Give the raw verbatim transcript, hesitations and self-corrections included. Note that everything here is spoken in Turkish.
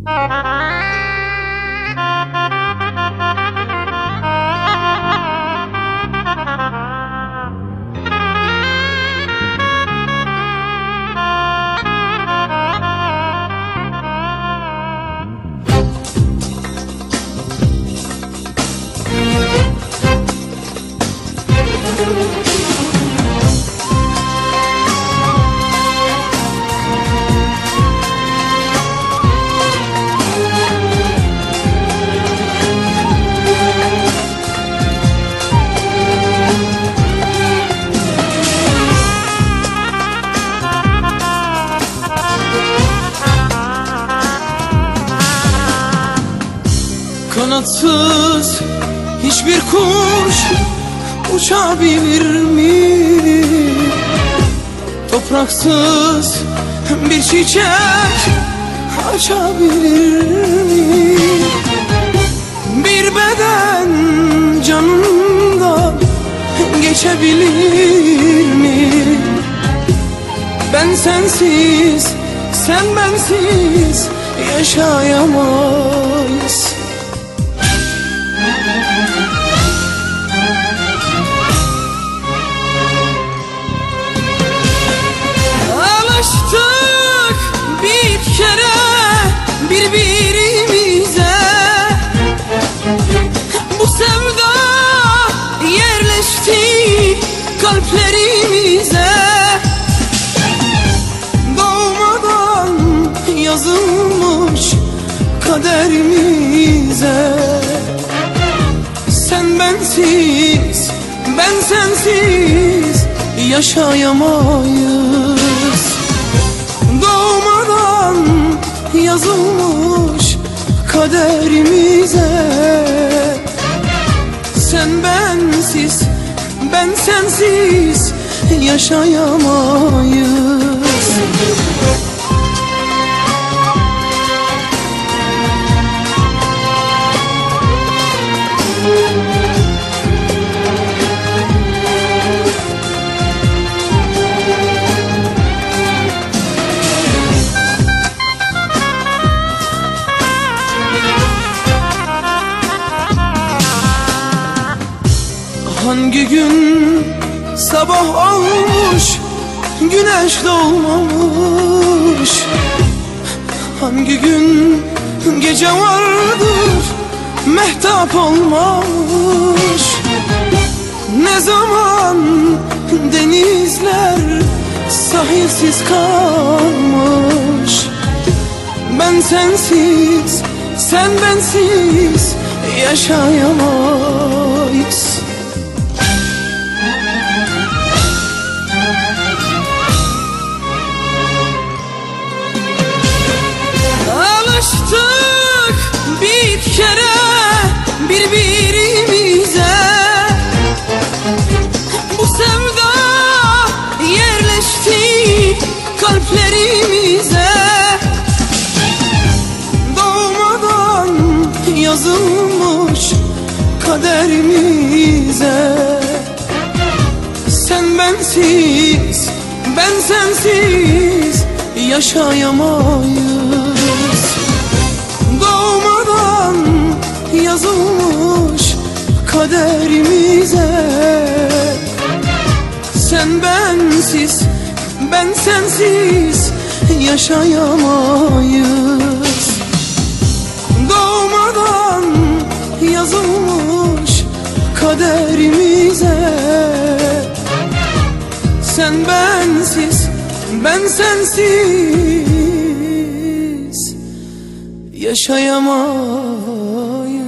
Kanatsız hiçbir kuş uçabilir mi? Topraksız bir çiçek açabilir mi? Bir beden canından geçebilir mi? Ben sensiz, sen bensiz yaşayamayız. Alıştık bir kere birbirimize, bu sevda yerleşti kalplerimize. Doğmadan yazılmış kaderimize. Sen bensiz, ben sensiz yaşayamayız. Doğmadan yazılmış kaderimize. Sen bensiz, ben sensiz yaşayamayız. Hangi gün sabah olmuş, güneş doğmamış? Hangi gün gece vardır, mehtap olmamış? Ne zaman denizler sahilsiz kalmış? Ben sensiz, sen bensiz yaşayamayız. Alıştık bir kere birbirimize, bu sevda yerleşti kalplerimize. Doğmadan yazılmış kaderimize. Sen bensiz, ben sensiz yaşayamayız. Doğmadan yazılmış kaderimize. Sen bensiz, ben sensiz yaşayamayız. Doğmadan yazılmış kaderimize. Sen bensiz, ben sensiz yaşayamayız.